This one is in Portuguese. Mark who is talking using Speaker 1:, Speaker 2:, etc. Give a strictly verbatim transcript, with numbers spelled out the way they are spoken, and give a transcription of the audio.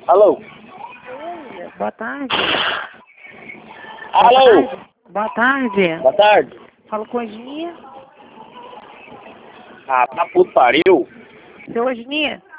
Speaker 1: Alô?
Speaker 2: Boa tarde.
Speaker 1: Alô?
Speaker 2: Boa tarde.
Speaker 1: Boa tarde.
Speaker 2: Falo com Osnia.
Speaker 1: Ah, tá puto pariu.
Speaker 2: Seu Osnia?